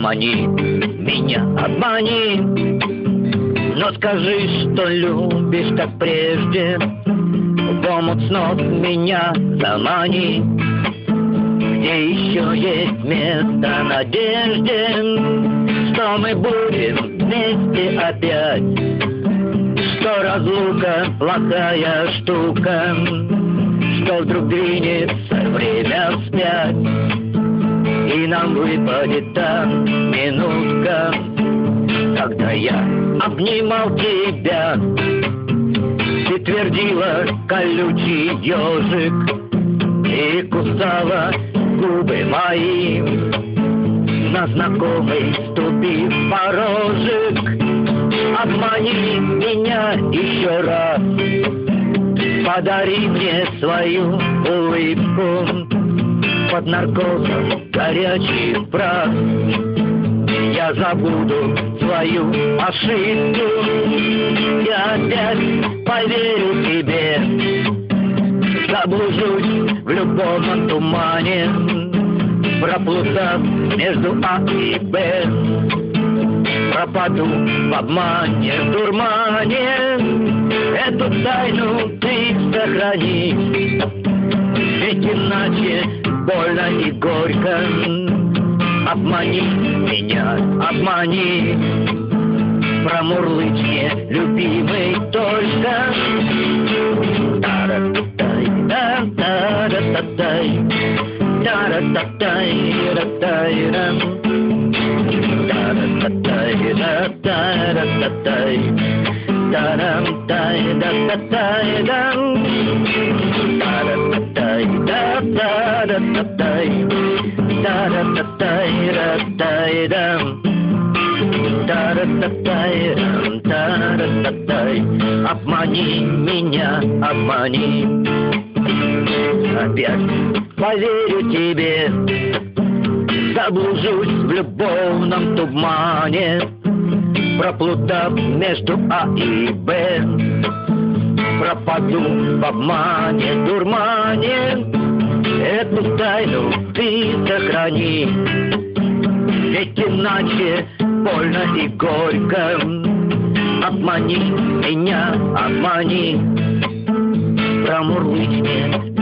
обмани меня, обмани. Но скажи, что любишь, как прежде, в омут снов меня замани, где еще есть место надежде, что мы будем вместе опять, что разлука плохая штука, что вдруг двинется время вспять, и нам выпадет та минутка, когда я обнимал тебя. Ты твердила колючий ежик и кусала губы мои, на знакомый ступив порожек. Обмани меня еще раз, подари мне свою улыбку, под наркозом горячий прах. Я забуду свою ошибку, я опять поверю тебе, заблужусь в любовном тумане, проплутав между А и Б, пропаду в обмане, в дурмане. Эту тайну ты сохрани, ведь иначе больно и горько. Обмани меня, обмани, промурлычь мне, любимый, только. Тара-та-тай, та-та-ра-та-тай, тара-та-тай, ра-тай-рам, тара-та-тай, ра-та-ра-та-тай, тарам-тай, да-та-тай-дам, тара-та-тай, да-та-ра-та-тай, тара-та-тай-ра-тай-дам, тара-та-тай-рам, тара-та-тай. Обмани меня, обмани, опять поверю тебе, заблужусь в любовном тумане, проплутав между А и Б, пропаду в обмане, дурмане. Эту тайну ты сохрани, ведь иначе больно и горько. Обмани меня, обмани, промурлычь мне,